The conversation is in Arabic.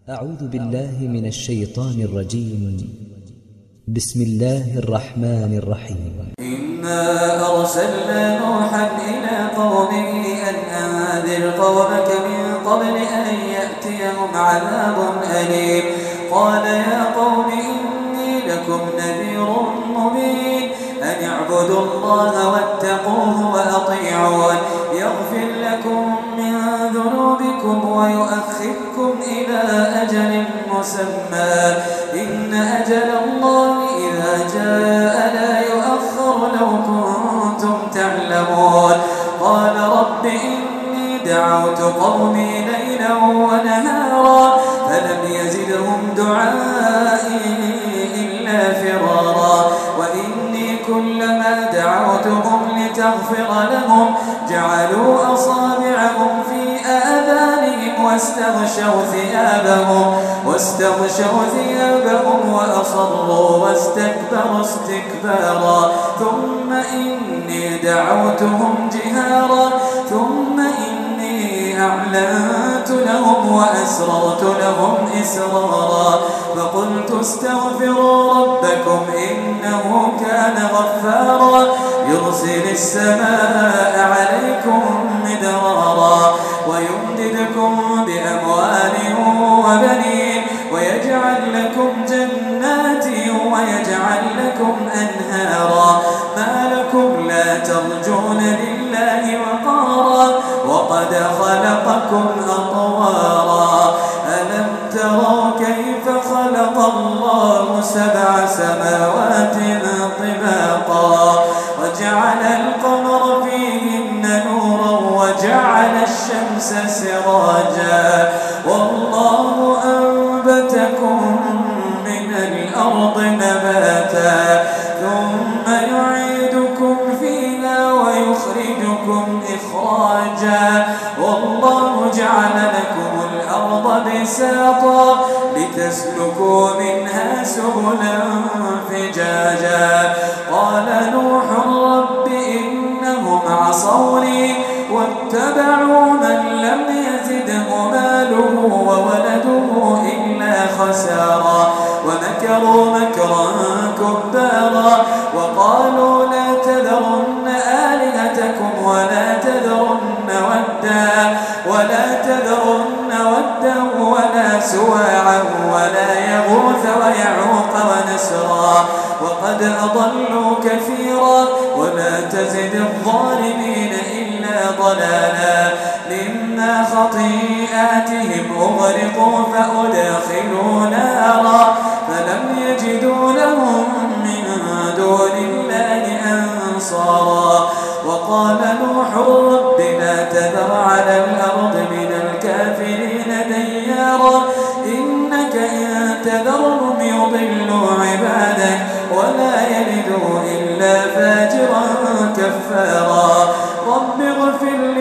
أعوذ بالله من الشيطان الرجيم. بسم الله الرحمن الرحيم. إنا أرسلنا نوحا إلى قومه أن أنذر قومك من قبل أن يأتيهم عذاب أليم. قال يا قوم إني لكم نذير مبين أن اعبدوا الله واتقوه وأطيعون يغفر لكم من ذنوبكم ويؤخركم إلى أجل مسمى إن أجل الله إذا جاء لا يؤخر لو كنتم تعلمون. قال رب إني دعوت قومي ليلا ونهارا فلم يزدهم دعائي إلا فرارا وإني كلما دعوتهم لتغفر لهم جعلوا أصابعهم في آذانهم واستغشوا ثيابهم وأصروا واستكبروا استكبارا ثم إني دعوتهم جهارا ثم إني أعلنت لهم وأسررت لهم إسرارا فقلت استغفروا ربكم إنه كان غفارا يرسل السماء عليكم مدرارا ويمددكم بأموال وبنين ويجعل لكم جنات ويجعل لكم أنهارا ما لكم لا ترجون لله وقارا وقد خلقكم أطوارا ألم تروا كيف خلق الله 7 سماوات طباقا وجعل القمر فيهن نورا وجعل الشمس سراجا والله أنبتكم من الأرض نباتا ثم يعيدكم فيها ويخرجكم إخراجا والله جعل لكم الأرض بساطا لتسلكوا منها سبلا فجاجا. قال نوح رب إنهم عصوني واتبعوا من لم يزده ماله وولده إلا خسارا ومكروا مكرا كبارا وقالوا لا تذرن آلهتكم ولا تذرن ودا ولا سواعا ولا يغوث ويعوق ونسرا وقد أضلوا كثيرا ولا تزد الظالمين إلا ضلالا مما خطيئاتهم أغرقوا فأدخلوا نارا فلم يجدوا لهم من دون الله أنصارا. وقال نوح رب لا تذر على الأرض من الكافرين ديارا إنك إن تذرهم يضلوا عبادك ولا يلدوا إلا فاجرا كفارا. رب اغفر